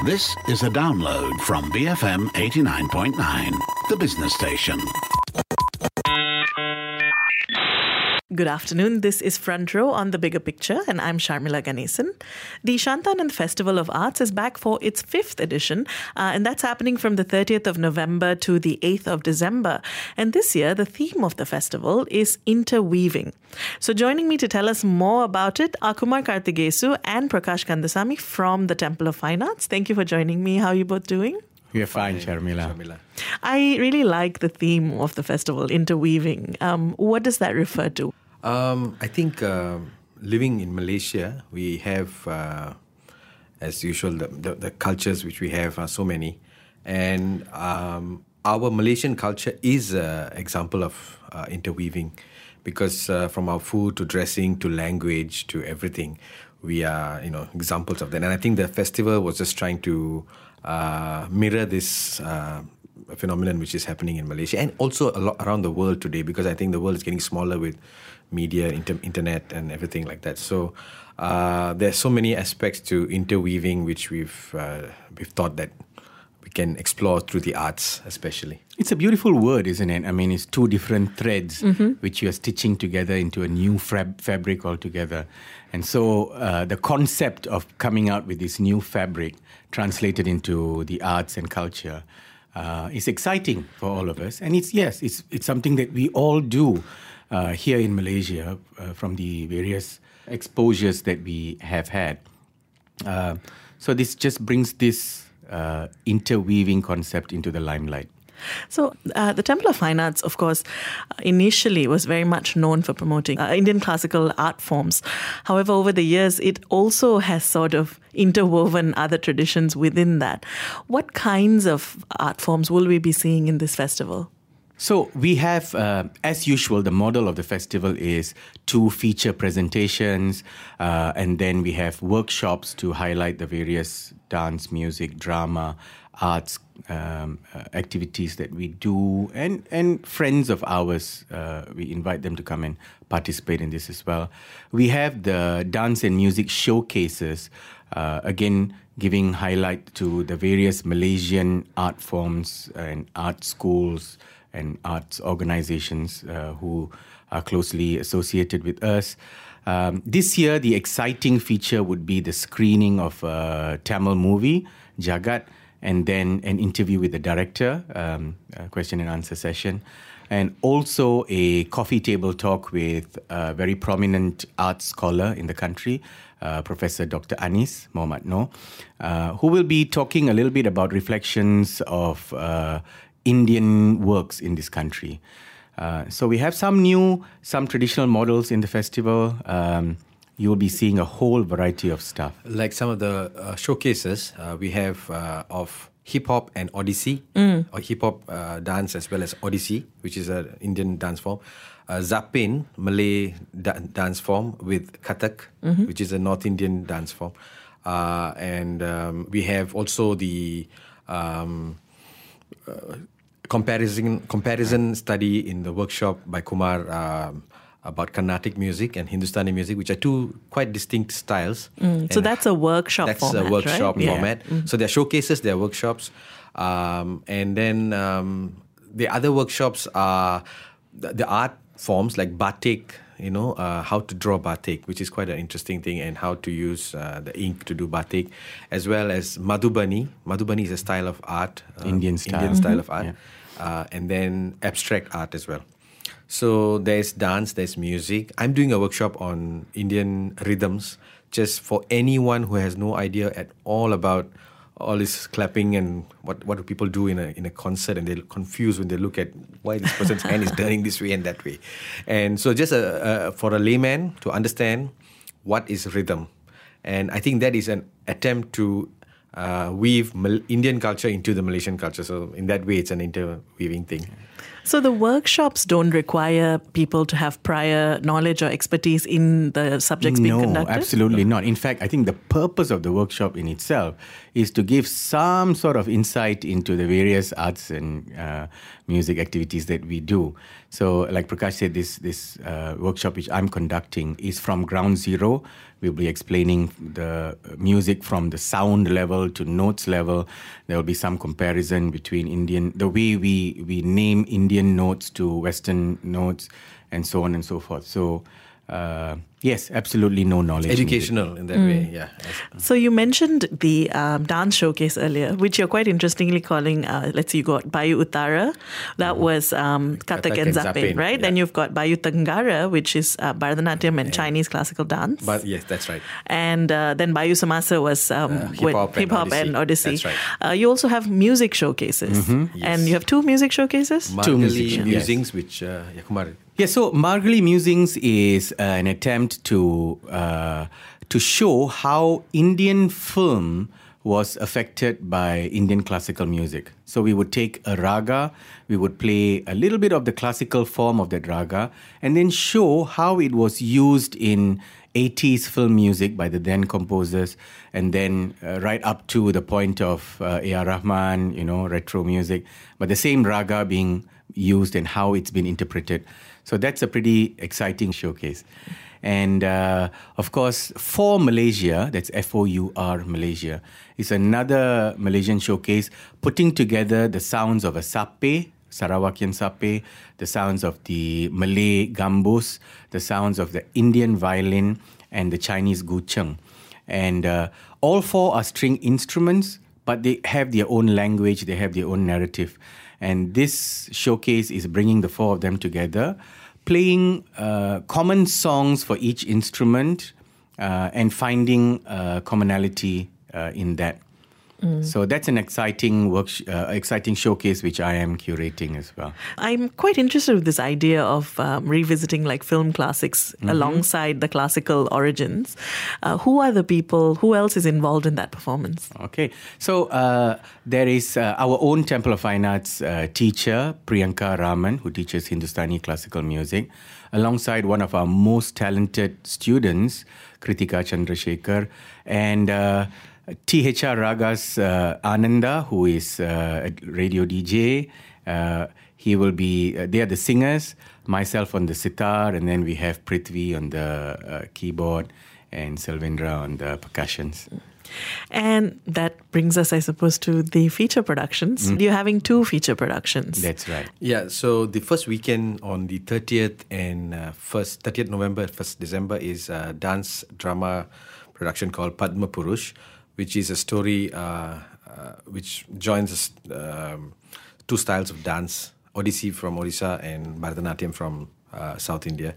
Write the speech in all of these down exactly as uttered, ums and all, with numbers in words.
This is a download from B F M eighty-nine point nine, the business station. Good afternoon. This is Front Row on The Bigger Picture, and I'm Sharmila Ganesan. The Shantanand Festival of Arts is back for its fifth edition, uh, and that's happening from the thirtieth of November to the eighth of December. And this year, the theme of the festival is interweaving. So joining me to tell us more about it are Kumar Karthigesu and Prakash Kandasamy from the Temple of Fine Arts. Thank you for joining me. How are you both doing? We're fine, Sharmila. Sharmila. I really like the theme of the festival, interweaving. Um, what does that refer to? Um, I think uh, living in Malaysia, we have, uh, as usual, the, the, the cultures which we have are so many. And um, our Malaysian culture is an example of uh, interweaving because uh, from our food to dressing to language to everything, we are, you know, examples of that. And I think the festival was just trying to uh, mirror this uh, phenomenon which is happening in Malaysia and also a lot around the world today, because I think the world is getting smaller with media, inter- internet and everything like that. So uh, there's so many aspects to interweaving which we've uh, we've thought that we can explore through the arts especially. It's a beautiful word, isn't it? I mean, it's two different threads mm-hmm. which you are stitching together into a new fab- fabric altogether. And so uh, the concept of coming out with this new fabric translated into the arts and culture uh, is exciting for all of us. And it's, yes, it's it's something that we all do Uh, here in Malaysia uh, from the various exposures that we have had. Uh, so this just brings this uh, interweaving concept into the limelight. So uh, the Temple of Fine Arts, of course, initially was very much known for promoting uh, Indian classical art forms. However, over the years, it also has sort of interwoven other traditions within that. What kinds of art forms will we be seeing in this festival? So we have, uh, as usual, the model of the festival is two feature presentations, uh, and then we have workshops to highlight the various dance, music, drama, arts um, uh, activities that we do, and, and friends of ours, uh, we invite them to come and participate in this as well. We have the dance and music showcases, uh, again, giving highlight to the various Malaysian art forms and art schools and arts organizations uh, who are closely associated with us. Um, this year, the exciting feature would be the screening of a Tamil movie, Jagat, and then an interview with the director, um, a question and answer session, and also a coffee table talk with a very prominent art scholar in the country, uh, Professor Doctor Anis Mohammad Noor, uh, who will be talking a little bit about reflections of uh, Indian works in this country. Uh, so we have some new, some traditional models in the festival. Um, you will be seeing a whole variety of stuff. Like some of the uh, showcases uh, we have uh, of hip-hop and Odissi, mm. or hip-hop uh, dance as well as Odissi, which is an Indian dance form. Uh, Zapin, Malay da- dance form with Kathak, mm-hmm. which is a North Indian dance form. Uh, and um, we have also the Um, Uh, comparison comparison study in the workshop by Kumar uh, about Carnatic music and Hindustani music, which are two quite distinct styles. Mm, so that's a workshop that's format, a workshop right? format. Yeah. Mm. So they're showcases, they're workshops. Um, and then um, the other workshops are the, the art forms like batik, you know, uh, how to draw batik, which is quite an interesting thing, and how to use uh, the ink to do batik, as well as Madhubani. Madhubani is a style of art. Uh, Indian style. Indian style mm-hmm. of art. Yeah. Uh, and then abstract art as well. So there's dance, there's music. I'm doing a workshop on Indian rhythms, just for anyone who has no idea at all about all this clapping and what, what do people do in a in a concert, and they're confused when they look at why this person's hand is turning this way and that way. And so just a, a, for a layman to understand what is rhythm. And I think that is an attempt to uh, weave Mal- Indian culture into the Malaysian culture. So in that way, it's an interweaving thing. So the workshops don't require people to have prior knowledge or expertise in the subjects being no, conducted? No, absolutely not. In fact, I think the purpose of the workshop in itself is to give some sort of insight into the various arts and uh, music activities that we do. So, like Prakash said, this this uh, workshop which I'm conducting is from ground zero. We'll be explaining the music from the sound level to notes level. There will be some comparison between Indian, the way we, we name Indian notes to Western notes, and so on and so forth. So, uh, yes, absolutely no knowledge. Educational in that mm. way, yeah. So you mentioned the um, dance showcase earlier, which you're quite interestingly calling, uh, let's see, you got Bayu Uttara, that was um, Kathak and Zapin, right? Yeah. Then you've got Bayu Tenggara, which is uh, Bharatanatyam and yeah. Chinese classical dance. But yes, that's right. And uh, then Bayu Samasa was um, uh, hip-hop, hip -hop and, and Odissi. That's right. Uh, you also have music showcases. Mm-hmm. Yes. And you have two music showcases? Margali two music Musings, yes. which uh, yeah, Kumar. Yeah, so Margali Musings is uh, an attempt to uh, to show how Indian film was affected by Indian classical music. So we would take a raga, we would play a little bit of the classical form of that raga, and then show how it was used in eighties film music by the then composers, and then uh, right up to the point of uh, A R Rahman, you know, retro music, but the same raga being used and how it's been interpreted. So that's a pretty exciting showcase. And uh, of course, for Malaysia, that's F O U R Malaysia, is another Malaysian showcase putting together the sounds of a sape, Sarawakian sape, the sounds of the Malay gambus, the sounds of the Indian violin, and the Chinese gucheng. And uh, all four are string instruments, but they have their own language, they have their own narrative. And this showcase is bringing the four of them together, playing uh, common songs for each instrument uh, and finding uh, commonality uh, in that. Mm. So that's an exciting work, uh, exciting showcase which I am curating as well. I'm quite interested with this idea of um, revisiting like film classics mm-hmm. alongside the classical origins. Uh, who are the people? Who else is involved in that performance? Okay, so uh, there is uh, our own Temple of Fine Arts uh, teacher, Priyanka Raman, who teaches Hindustani classical music, alongside one of our most talented students, Kritika Chandrasekhar, and uh, T H R Ragas uh, Ananda, who is uh, a radio D J. Uh, he will be, uh, they are the singers, myself on the sitar, and then we have Prithvi on the uh, keyboard and Selvendra on the percussions. And that brings us, I suppose, to the feature productions. Mm. You're having two feature productions. That's right. Yeah, so the first weekend on the thirtieth and uh, first thirtieth November, first December is a dance drama production called Padma Purush, which is a story uh, uh, which joins um, two styles of dance, Odissi from Odisha and Bharatanatyam from uh, South India.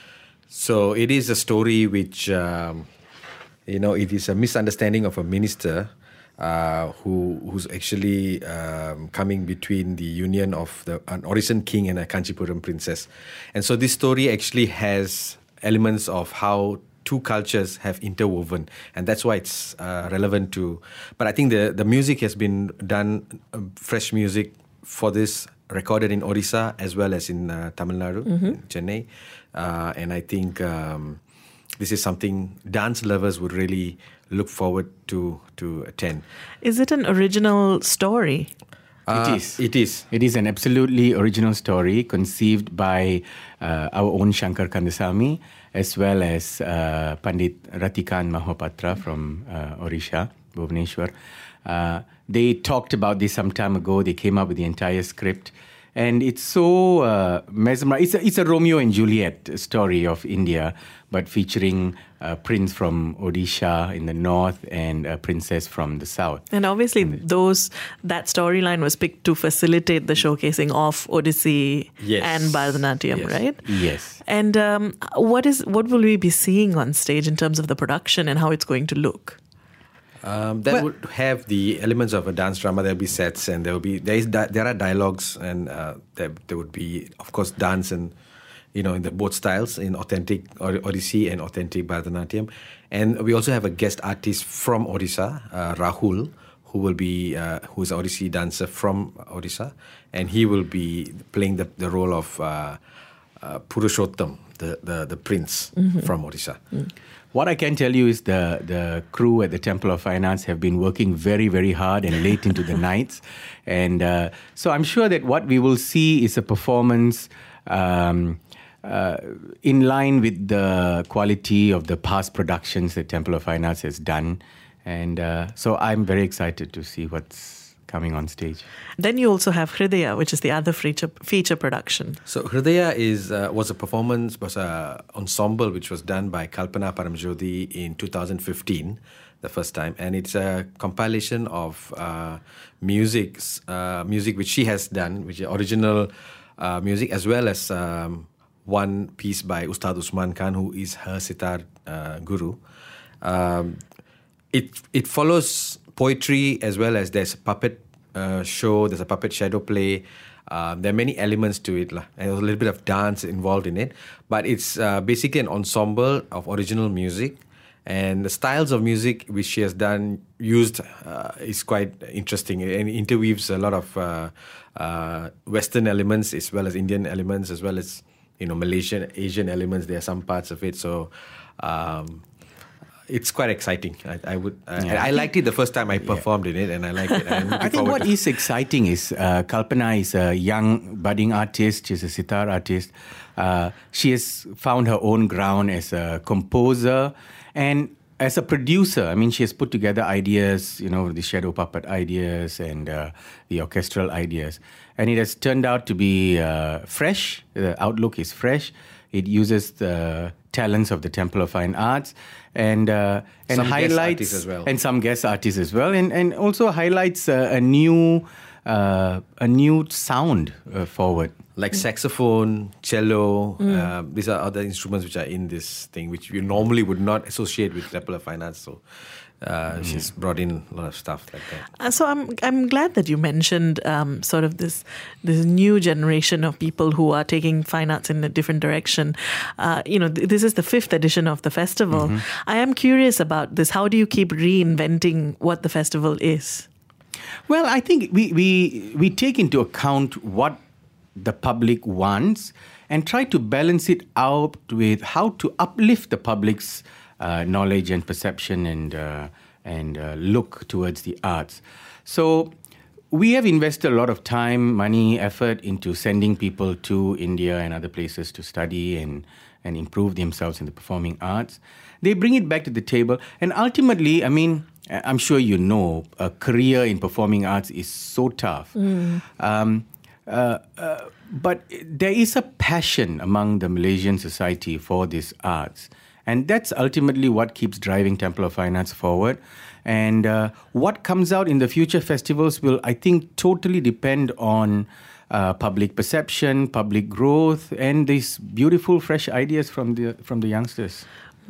So it is a story which, um, you know, it is a misunderstanding of a minister uh, who who's actually um, coming between the union of the, an Odissan king and a Kanchipuram princess. And so this story actually has elements of how two cultures have interwoven, and that's why it's uh, relevant to. But I think the, the music has been done, uh, fresh music for this, recorded in Odisha as well as in uh, Tamil Nadu, mm-hmm. in Chennai. Uh, and I think um, this is something dance lovers would really look forward to to attend. Is it an original story? Uh, it is. It is. It is an absolutely original story conceived by uh, our own Shankar Kandasamy, as well as uh, Pandit Ratikan Mahapatra from uh, Odisha, Bhubaneswar. Uh, they talked about this some time ago. They came up with the entire script. And it's so uh, mesmerizing. It's a, it's a Romeo and Juliet story of India, but featuring a prince from Odisha in the north and a princess from the south. And obviously, and those that storyline was picked to facilitate the showcasing of Odissi yes. and Bharatanatyam, yes. right? Yes. And um, what is what will we be seeing on stage in terms of the production and how it's going to look? Um, that well, would have the elements of a dance drama. There'll be sets, and there will be there is di- there are dialogues, and uh, there there would be, of course, dance, and you know, in the both styles, in authentic Odissi and authentic Bharatanatyam. And we also have a guest artist from Odisha, uh, Rahul, who will be uh, who is an Odissi dancer from Odisha, and he will be playing the the role of uh, uh, Purushottam, the the the prince mm-hmm. from Odisha. Mm. what I can tell you is the, the crew at the Temple of Fine Arts have been working very, very hard and late into the nights. And uh, so I'm sure that what we will see is a performance um, uh, in line with the quality of the past productions that Temple of Fine Arts has done. And uh, so I'm very excited to see what's coming on stage. Then you also have Hridaya, which is the other feature feature production. So Hridaya is uh, was a performance, was a ensemble which was done by Kalpana Paramjyoti in two thousand fifteen, the first time, and it's a compilation of uh, music, uh, music which she has done, which is original uh, music, as well as um, one piece by Ustad Usman Khan, who is her sitar uh, guru. Um, it it follows poetry as well as there's a puppet uh, show, there's a puppet shadow play. Uh, there are many elements to it, and a little bit of dance involved in it. But it's uh, basically an ensemble of original music. And the styles of music which she has done, used, uh, is quite interesting. And interweaves a lot of uh, uh, Western elements as well as Indian elements, as well as, you know, Malaysian, Asian elements. There are some parts of it. So... Um, It's quite exciting. I, I would. Uh, Yeah. I liked it the first time I performed yeah. in it, and I like it. I'm I think what to... is exciting is uh, Kalpana is a young budding artist. She's a sitar artist. Uh, she has found her own ground as a composer and as a producer. I mean, she has put together ideas, you know, the shadow puppet ideas and uh, the orchestral ideas, and it has turned out to be uh, fresh. The outlook is fresh. It uses the talents of the Temple of Fine Arts and uh, and some highlights as well. and some guest artists as well, and and also highlights uh, a new uh, a new sound uh, forward. Like saxophone, cello, mm. uh, these are other instruments which are in this thing, which you normally would not associate with Temple of Fine Arts. So uh, mm. she's brought in a lot of stuff like that. Uh, so I'm I'm glad that you mentioned um, sort of this this new generation of people who are taking fine arts in a different direction. Uh, you know, th- this is the fifth edition of the festival. Mm-hmm. I am curious about this. How do you keep reinventing what the festival is? Well, I think we we we take into account what the public wants and try to balance it out with how to uplift the public's uh, knowledge and perception and uh, and uh, look towards the arts. So we have invested a lot of time, money, effort into sending people to India and other places to study and, and improve themselves in the performing arts. They bring it back to the table. And ultimately, I mean, I'm sure you know, a career in performing arts is so tough. Mm. Um, Uh, uh, but there is a passion among the Malaysian society for these arts. And that's ultimately what keeps driving Temple of Fine Arts forward. And uh, what comes out in the future festivals will, I think, totally depend on uh, public perception, public growth, and these beautiful, fresh ideas from the from the youngsters.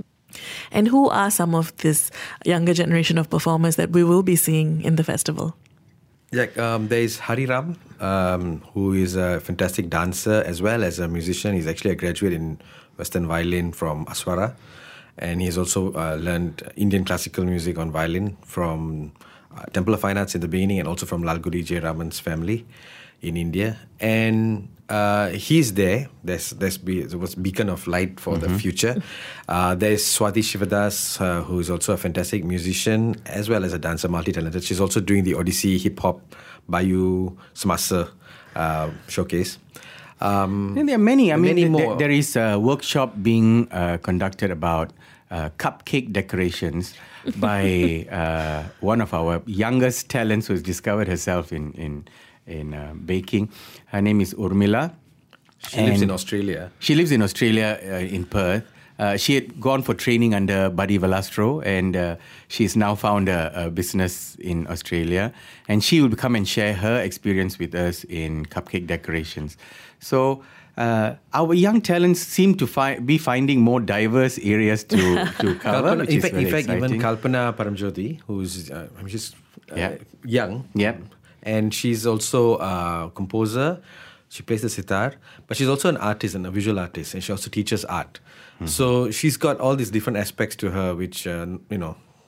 And who are some of this younger generation of performers that we will be seeing in the festival? Yeah, um, there's Hariram, um, who is a fantastic dancer as well as a musician. He's actually a graduate in Western violin from Aswara. And he's also uh, learned Indian classical music on violin from uh, Temple of Fine Arts in the beginning and also from Lalgudi J. Raman's family in India. And uh, he's there. There's, there's be, there was beacon of light for mm-hmm. the future. Uh, there's Swati Shivadas, uh, who is also a fantastic musician as well as a dancer, multi-talented. She's also doing the Odyssey Hip Hop Bayu Semasa uh, showcase. Um, and there are many. I many mean, more. There, there is a workshop being uh, conducted about uh, cupcake decorations by uh, one of our youngest talents who has discovered herself in in in uh, baking. Her name is Urmila. She lives in Australia. She lives in Australia, uh, in Perth. Uh, she had gone for training under Buddy Valastro, and uh, she's now found a, a business in Australia. And she will come and share her experience with us in cupcake decorations. So uh, our young talents seem to fi- be finding more diverse areas to, to cover, Kalpana, which in is fact, very in fact, exciting. even Kalpana Paramjyoti, who's uh, I'm just uh, Yeah. young, Yeah. and she's also a composer. She plays the sitar, but she's also an artist and a visual artist, and she also teaches art. Mm-hmm. So she's got all these different aspects to her, which uh, you know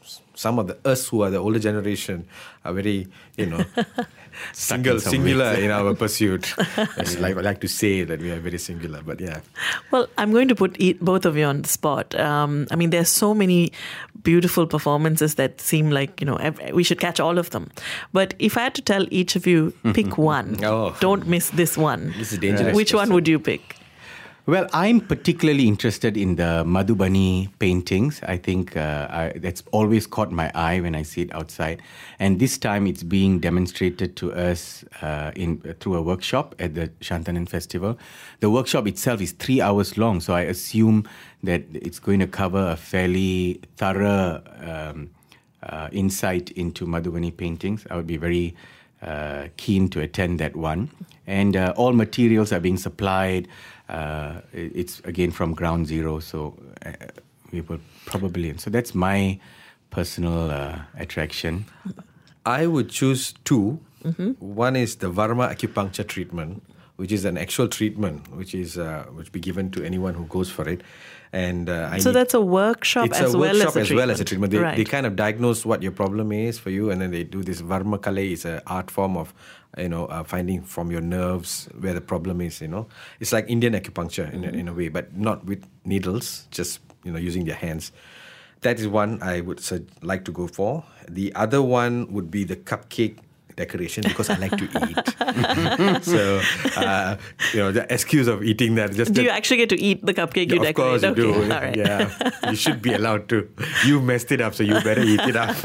some of the us who are the older generation are very, you know, single, some singular ways. in our pursuit. It's like I like to say that we are very singular, but yeah. Well, I'm going to put e- both of you on the spot. Um, I mean, there's so many beautiful performances that seem like, you know, ev- we should catch all of them. But if I had to tell each of you, pick one. Oh. Don't miss this one. This is dangerous. Which one would you pick? Well, I'm particularly interested in the Madhubani paintings. I think uh, I, that's always caught my eye when I see it outside. And this time it's being demonstrated to us uh, in through a workshop at the Shantanan Festival. The workshop itself is three hours long, so I assume that it's going to cover a fairly thorough um, uh, insight into Madhubani paintings. I would be very uh, keen to attend that one. And uh, all materials are being supplied. Uh, it's again from ground zero, so uh, we will probably. So that's my personal uh, attraction. I would choose two. Mm-hmm. One is the Varma acupuncture treatment, which is an actual treatment, which is uh, which be given to anyone who goes for it. And uh, I So need, that's a workshop it's as a well workshop as a as treatment. well as a treatment. They, Right. they kind of diagnose what your problem is for you, and then they do this Varma Kale. Is an art form of, you know, uh, finding from your nerves where the problem is. You know, it's like Indian acupuncture in, Mm-hmm. a, in a way, but not with needles, just, you know, using their hands. That is one I would su- like to go for. The other one would be the cupcake decoration, because I like to eat. So, uh, you know, the excuse of eating that. Just Do that, you actually get to eat the cupcake you of decorate? course you Okay, do. all right. Yeah, you should be allowed to. You messed it up, so you better eat it up.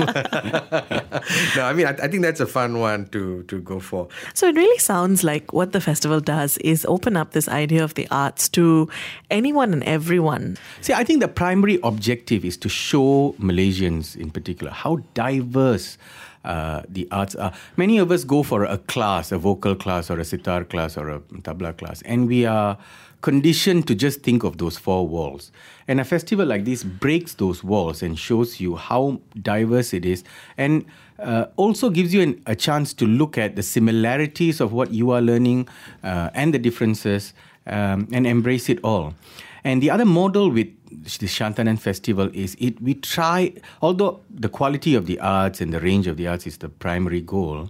No, I mean, I, I think that's a fun one to, to go for. So it really sounds like what the festival does is open up this idea of the arts to anyone and everyone. See, I think the primary objective is to show Malaysians in particular how diverse uh, the arts are. Many of us go for a class, a vocal class or a sitar class or a tabla class, and we are conditioned to just think of those four walls. And a festival like this breaks those walls and shows you how diverse it is, and uh, also gives you an, a chance to look at the similarities of what you are learning uh, and the differences, um, and embrace it all. And the other model with the Shantanan Festival is it we try, although the quality of the arts and the range of the arts is the primary goal,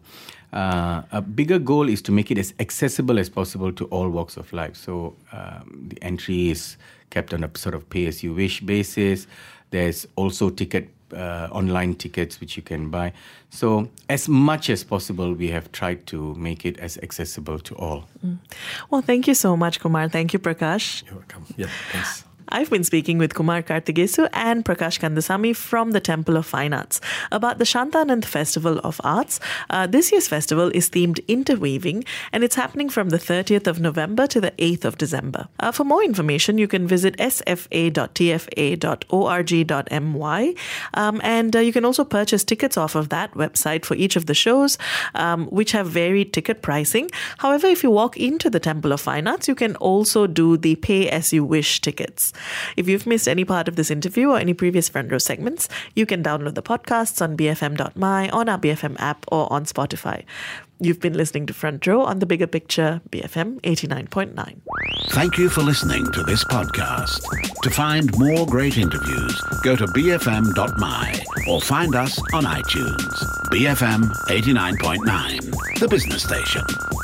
uh, a bigger goal is to make it as accessible as possible to all walks of life. So um, the entry is kept on a sort of pay-as-you-wish basis. There's also ticket uh, online tickets which you can buy. So as much as possible, we have tried to make it as accessible to all. Mm. Well, thank you so much, Kumar. Thank you, Prakash. You're welcome. Yeah, thanks. I've been speaking with Kumar Kartigesu and Prakash Kandasamy from the Temple of Fine Arts about the Shantanand Festival of Arts. Uh, this year's festival is themed Interweaving, and it's happening from the thirtieth of November to the eighth of December. Uh, for more information, you can visit s f a dot t f a dot org dot m y, um, and uh, you can also purchase tickets off of that website for each of the shows, um, which have varied ticket pricing. However, if you walk into the Temple of Fine Arts, you can also do the pay-as-you-wish tickets. If you've missed any part of this interview or any previous Front Row segments, you can download the podcasts on b f m dot m y, on our B F M app, or on Spotify. You've been listening to Front Row on The Bigger Picture, B F M eighty-nine point nine. Thank you for listening to this podcast. To find more great interviews, go to b f m dot m y or find us on iTunes. B F M eighty-nine point nine, the business station.